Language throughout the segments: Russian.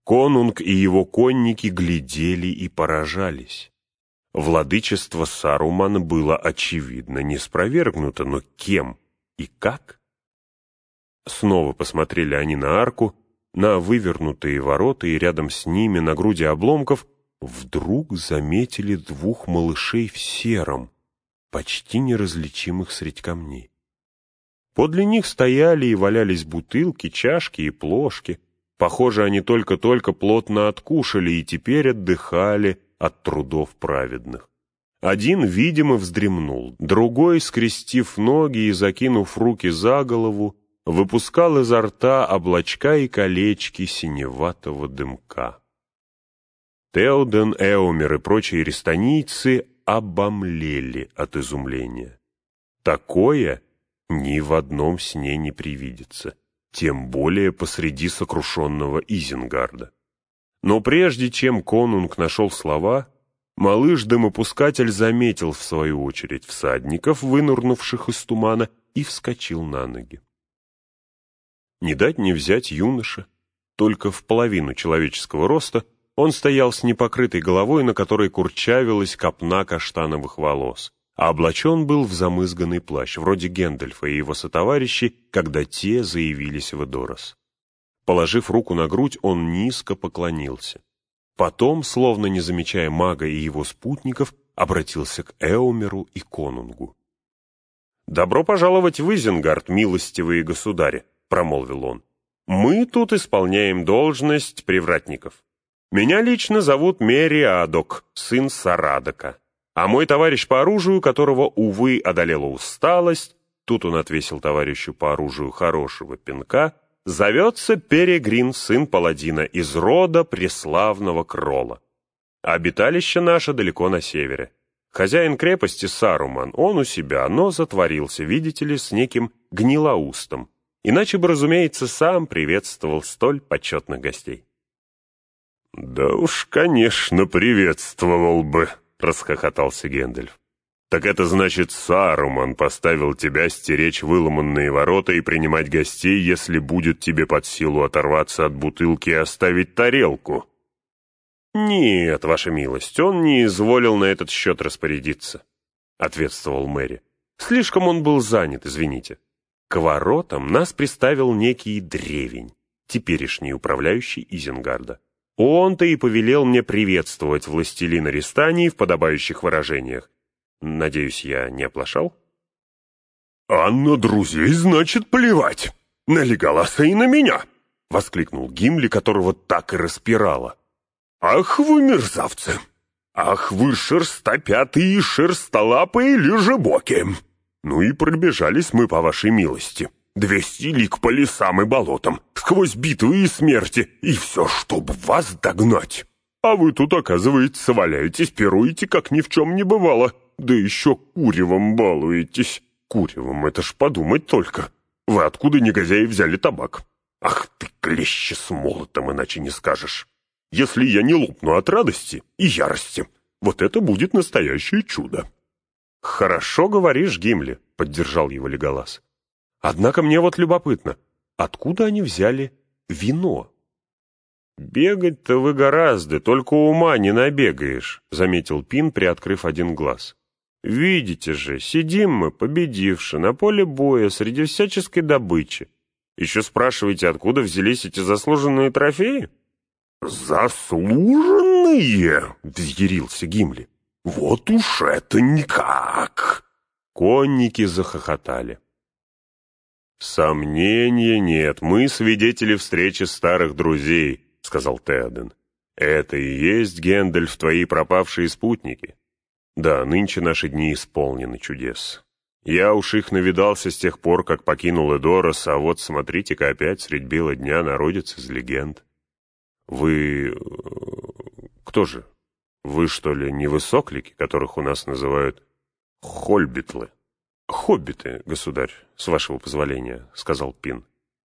Конунг и его конники глядели и поражались. Владычество Сарумана было, очевидно, не спровергнуто, но кем и как? Снова посмотрели они на арку, на вывернутые ворота, и рядом с ними, на груди обломков, вдруг заметили двух малышей в сером, почти неразличимых средь камней. Подле них стояли и валялись бутылки, чашки и плошки. Похоже, они только-только плотно откушали и теперь отдыхали от трудов праведных. Один, видимо, вздремнул, другой, скрестив ноги и закинув руки за голову, выпускал изо рта облачка и колечки синеватого дымка. Теоден, Эомер и прочие рестонийцы обомлели от изумления. Такое ни в одном сне не привидится, тем более посреди сокрушенного Изенгарда. Но прежде чем конунг нашел слова, малыш-дымопускатель заметил в свою очередь всадников, вынырнувших из тумана, и вскочил на ноги. Не дать не взять юноша, только в половину человеческого роста, он стоял с непокрытой головой, на которой курчавилась копна каштановых волос, а облачен был в замызганный плащ, вроде Гэндальфа и его сотоварищей, когда те заявились в Эдорос. Положив руку на грудь, он низко поклонился. Потом, словно не замечая мага и его спутников, обратился к Эомеру и конунгу. «Добро пожаловать в Изенгард, милостивые государи», — промолвил он. «Мы тут исполняем должность привратников. Меня лично зовут Мериадок, сын Сарадока, а мой товарищ по оружию, которого, увы, одолела усталость, тут он отвесил товарищу по оружию хорошего пинка, зовется Перегрин, сын паладина, из рода преславного Крола. Обиталище наше далеко на севере. Хозяин крепости Саруман, он у себя, но затворился, видите ли, с неким Гнилоустом. Иначе бы, разумеется, сам приветствовал столь почетных гостей». «Да уж, конечно, приветствовал бы», — расхохотался Гэндальф. «Так это значит, Саруман поставил тебя стеречь выломанные ворота и принимать гостей, если будет тебе под силу оторваться от бутылки и оставить тарелку?» «Нет, ваша милость, он не изволил на этот счет распорядиться», — ответствовал Мэри. «Слишком он был занят, извините. К воротам нас приставил некий древень, теперешний управляющий Изенгарда. Он-то и повелел мне приветствовать властелина Рестании в подобающих выражениях. Надеюсь, я не оплошал?» «А на друзей, значит, плевать! На Леголаса и на меня!» — воскликнул Гимли, которого так и распирало. «Ах вы мерзавцы! Ах вы шерстопятые и шерстолапые лежебоки! Ну и пробежались мы по вашей милости. 200 лиг по лесам и болотам, сквозь битвы и смерти, и все, чтобы вас догнать. А вы тут, оказывается, валяетесь, пируете, как ни в чем не бывало, да еще куревом балуетесь. Куревом, это ж подумать только. Вы откуда, негодяи, взяли табак? Ах ты, клещи с молотом, иначе не скажешь. Если я не лопну от радости и ярости, вот это будет настоящее чудо». «Хорошо говоришь, Гимли», — поддержал его Леголас. «Однако мне вот любопытно, откуда они взяли вино?» «Бегать-то вы гораздо, только ума не набегаешь», — заметил Пин, приоткрыв один глаз. «Видите же, сидим мы, победивши, на поле боя среди всяческой добычи. Еще спрашиваете, откуда взялись эти заслуженные трофеи?» «Заслуженные?» — взъярился Гимли. «Вот уж это никак!» Конники захохотали. «Сомнения нет, мы свидетели встречи старых друзей», — сказал Теоден. «Это и есть, Гэндальф, твои пропавшие спутники. Да, нынче наши дни исполнены чудес. Я уж их навидался с тех пор, как покинул Эдорос, а вот смотрите-ка опять средь бела дня народец из легенд. Вы... кто же? Вы, что ли, не высоклики, которых у нас называют хольбитлы?» «Хоббиты, государь, с вашего позволения», — сказал Пин.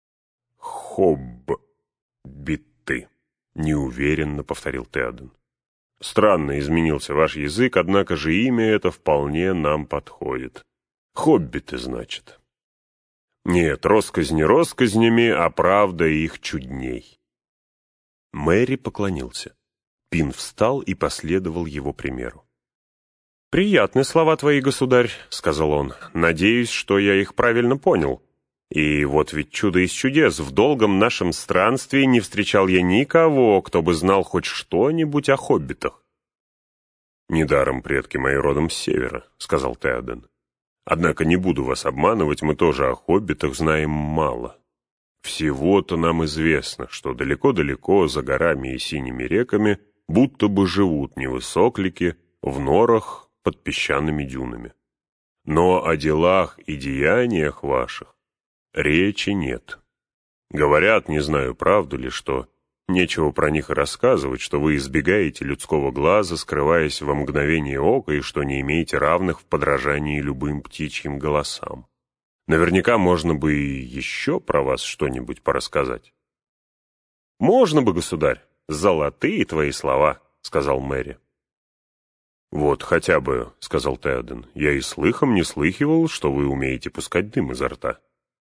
«Хоббиты», — неуверенно повторил Теоден. «Странно изменился ваш язык, однако же имя это вполне нам подходит. Хоббиты, значит. Нет, россказни россказнями, а правда их чудней». Мэри поклонился. Пин встал и последовал его примеру. «Приятны слова твои, государь», — сказал он. «Надеюсь, что я их правильно понял. И вот ведь чудо из чудес, в долгом нашем странстве не встречал я никого, кто бы знал хоть что-нибудь о хоббитах». «Недаром предки мои родом с севера», — сказал Теоден. «Однако не буду вас обманывать, мы тоже о хоббитах знаем мало. Всего-то нам известно, что далеко-далеко за горами и синими реками будто бы живут невысоклики в норах под песчаными дюнами. Но о делах и деяниях ваших речи нет. Говорят, не знаю, правду ли, что нечего про них и рассказывать, что вы избегаете людского глаза, скрываясь во мгновение ока, и что не имеете равных в подражании любым птичьим голосам. Наверняка можно бы и еще про вас что-нибудь порассказать». «Можно бы, государь, золотые твои слова», — сказал Мэри. «Вот хотя бы, — сказал Теоден, — я и слыхом не слыхивал, что вы умеете пускать дым изо рта».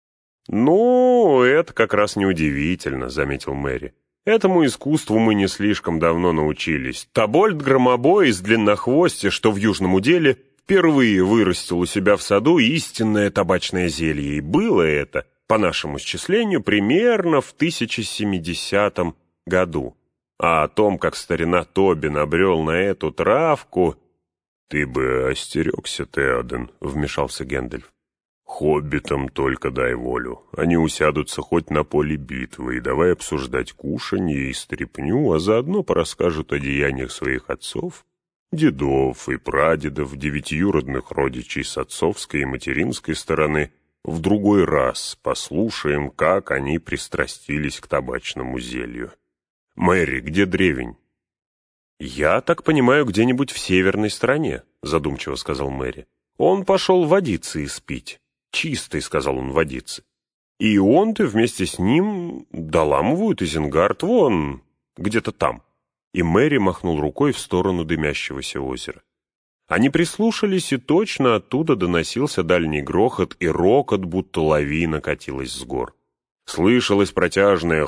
«Ну, это как раз неудивительно», — заметил Мэри. «Этому искусству мы не слишком давно научились. Тобольд-громобой из длиннохвостя, что в южном уделе, впервые вырастил у себя в саду истинное табачное зелье, и было это, по нашему счислению, примерно в 1070 году. А о том, как старина Тоби набрел на эту травку...» «Ты бы остерегся, Теоден», — вмешался Гэндальф. «Хоббитам только дай волю. Они усядутся хоть на поле битвы, и давай обсуждать кушанье и стряпню, а заодно порасскажут о деяниях своих отцов, дедов и прадедов, девятиюродных родичей с отцовской и материнской стороны. В другой раз послушаем, как они пристрастились к табачному зелью. Мэри, где древень?» «Я так понимаю, где-нибудь в северной стороне», — задумчиво сказал Мэри. «Он пошел водиться испить. Чистой, — сказал он, — водицы. И он-то вместе с ним доламывают Изенгард вон, где-то там». И Мэри махнул рукой в сторону дымящегося озера. Они прислушались, и точно оттуда доносился дальний грохот, и рокот, будто лавина катилась с гор. Слышалось протяжное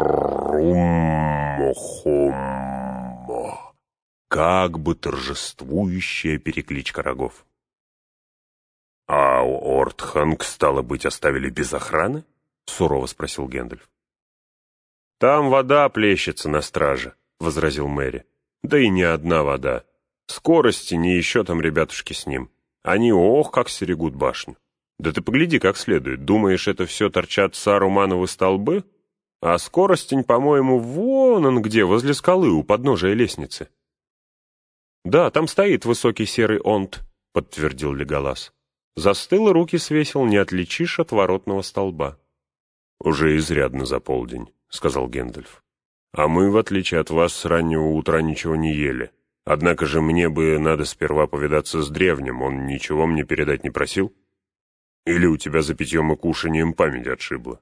хрум-хум, как бы торжествующая перекличка рогов. «А Ортханг, стало быть, оставили без охраны?» — сурово спросил Гэндальф. «Там вода плещется на страже», — возразил Мэри. «Да и не одна вода. Скорости не еще там ребятушки с ним. Они ох, как стерегут башню. Да ты погляди как следует. Думаешь, это все торчат Сарумановы столбы? А Скоростень, по-моему, вон он где, возле скалы, у подножия лестницы». «Да, там стоит высокий серый онт», — подтвердил Леголас. «Застыл и руки свесил, не отличишь от воротного столба». «Уже изрядно за полдень», — сказал Гэндальф. «А мы, в отличие от вас, с раннего утра ничего не ели. Однако же мне бы надо сперва повидаться с древним, он ничего мне передать не просил? Или у тебя за питьем и кушанием память отшибла?»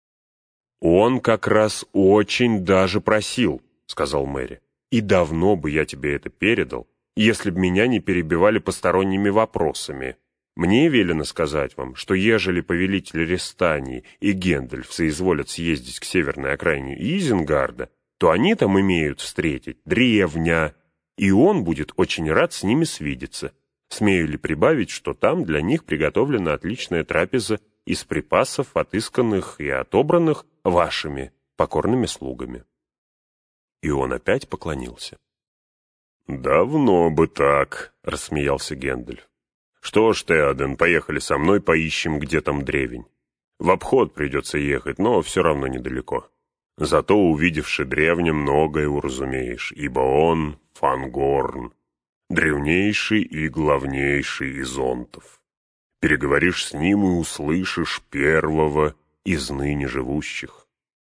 «Он как раз очень даже просил», — сказал Мэри. «И давно бы я тебе это передал, если б меня не перебивали посторонними вопросами. Мне велено сказать вам, что ежели повелитель Рестании и Гэндальф соизволят съездить к северной окраине Изенгарда, то они там имеют встретить древня, и он будет очень рад с ними свидеться. Смею ли прибавить, что там для них приготовлена отличная трапеза из припасов, отысканных и отобранных вашими покорными слугами». И он опять поклонился. «Давно бы так», — рассмеялся Гэндальф. «Что ж, Теоден, поехали со мной, поищем, где там древень. В обход придется ехать, но все равно недалеко. Зато, увидевши древня, многое уразумеешь, ибо он — Фангорн, древнейший и главнейший из онтов. Переговоришь с ним и услышишь первого из ныне живущих».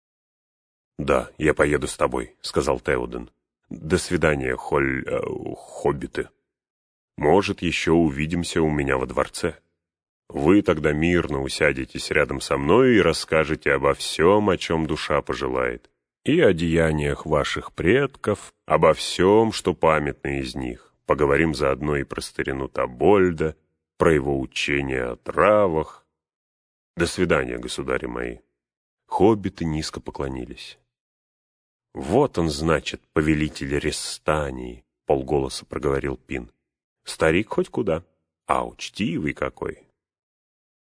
«Да, я поеду с тобой», — сказал Теоден. «До свидания, хоббиты. Может, еще увидимся у меня во дворце. Вы тогда мирно усядетесь рядом со мной и расскажете обо всем, о чем душа пожелает, и о деяниях ваших предков, обо всем, что памятно из них. Поговорим заодно и про старину Тобольда, про его учение о травах. До свидания, государи мои». Хоббиты низко поклонились. «Вот он, значит, повелитель Рестании», — полголоса проговорил Пин. «Старик хоть куда, а учтивый какой».